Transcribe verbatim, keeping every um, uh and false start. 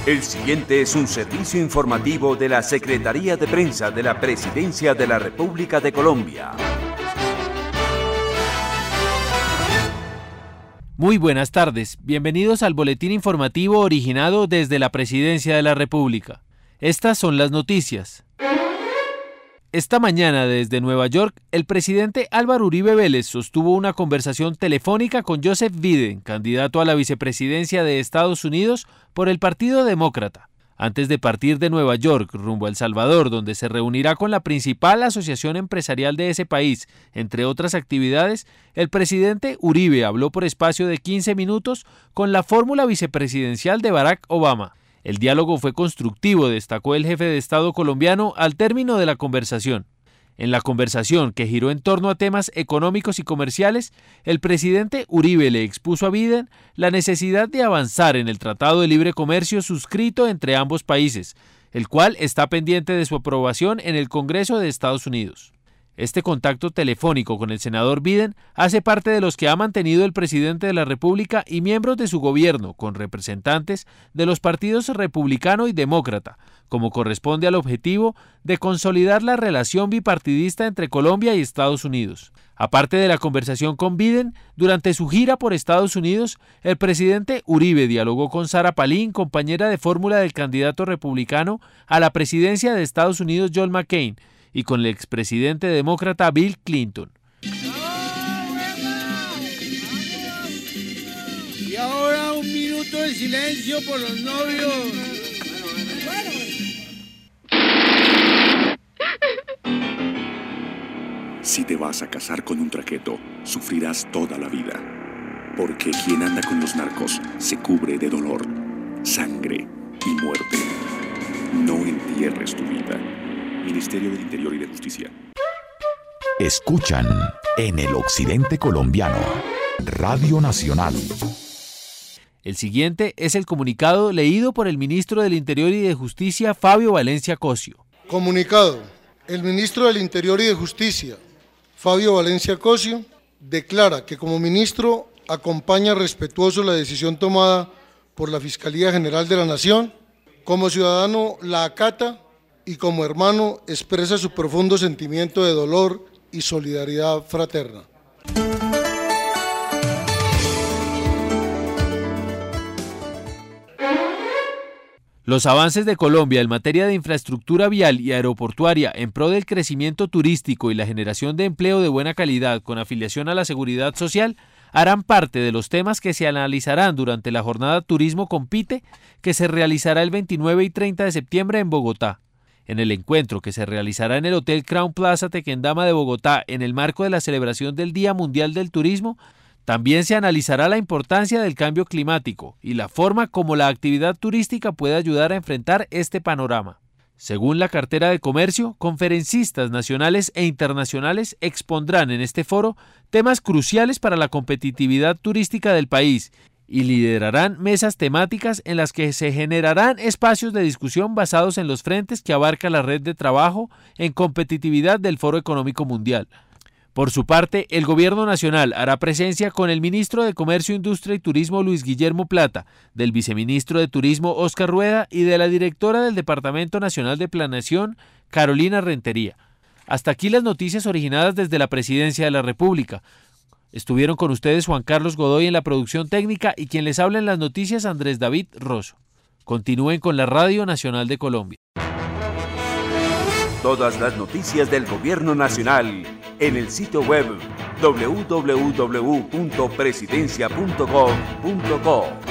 El siguiente es un servicio informativo de la Secretaría de Prensa de la Presidencia de la República de Colombia. Muy buenas tardes, bienvenidos al boletín informativo originado desde la Presidencia de la República. Estas son las noticias. Esta mañana desde Nueva York, el presidente Álvaro Uribe Vélez sostuvo una conversación telefónica con Joseph Biden, candidato a la vicepresidencia de Estados Unidos por el Partido Demócrata. Antes de partir de Nueva York rumbo a El Salvador, donde se reunirá con la principal asociación empresarial de ese país, entre otras actividades, el presidente Uribe habló por espacio de quince minutos con la fórmula vicepresidencial de Barack Obama. El diálogo fue constructivo, destacó el jefe de Estado colombiano al término de la conversación. En la conversación, que giró en torno a temas económicos y comerciales, el presidente Uribe le expuso a Biden la necesidad de avanzar en el Tratado de Libre Comercio suscrito entre ambos países, el cual está pendiente de su aprobación en el Congreso de Estados Unidos. Este contacto telefónico con el senador Biden hace parte de los que ha mantenido el presidente de la República y miembros de su gobierno con representantes de los partidos republicano y demócrata, como corresponde al objetivo de consolidar la relación bipartidista entre Colombia y Estados Unidos. Aparte de la conversación con Biden, durante su gira por Estados Unidos, el presidente Uribe dialogó con Sarah Palin, compañera de fórmula del candidato republicano a la presidencia de Estados Unidos John McCain, y con el expresidente demócrata Bill Clinton. Y ahora un minuto de silencio por los novios. Si te vas a casar con un traqueto, sufrirás toda la vida. Porque quien anda con los narcos se cubre de dolor, sangre y muerte. No entierres tu vida. Ministerio del Interior y de Justicia. Escuchan en el occidente colombiano, Radio Nacional. El siguiente es el comunicado leído por el ministro del Interior y de Justicia, Fabio Valencia Cosio. Comunicado. El ministro del Interior y de Justicia, Fabio Valencia Cosio, declara que como ministro acompaña respetuoso la decisión tomada por la Fiscalía General de la Nación, como ciudadano la acata y como hermano expresa su profundo sentimiento de dolor y solidaridad fraterna. Los avances de Colombia en materia de infraestructura vial y aeroportuaria en pro del crecimiento turístico y la generación de empleo de buena calidad con afiliación a la seguridad social harán parte de los temas que se analizarán durante la jornada Turismo Compite, que se realizará el veintinueve y treinta de septiembre en Bogotá. En el encuentro, que se realizará en el Hotel Crown Plaza Tequendama de Bogotá en el marco de la celebración del Día Mundial del Turismo, también se analizará la importancia del cambio climático y la forma como la actividad turística puede ayudar a enfrentar este panorama. Según la cartera de comercio, conferencistas nacionales e internacionales expondrán en este foro temas cruciales para la competitividad turística del país y liderarán mesas temáticas en las que se generarán espacios de discusión basados en los frentes que abarca la red de trabajo en competitividad del Foro Económico Mundial. Por su parte, el Gobierno Nacional hará presencia con el ministro de Comercio, Industria y Turismo Luis Guillermo Plata, del viceministro de Turismo Óscar Rueda y de la directora del Departamento Nacional de Planeación, Carolina Rentería. Hasta aquí las noticias originadas desde la Presidencia de la República. Estuvieron con ustedes Juan Carlos Godoy en la producción técnica y quien les habla en las noticias Andrés David Rosso. Continúen con la Radio Nacional de Colombia. Todas las noticias del Gobierno Nacional en el sitio web doble u doble u doble u punto presidencia punto gov punto co.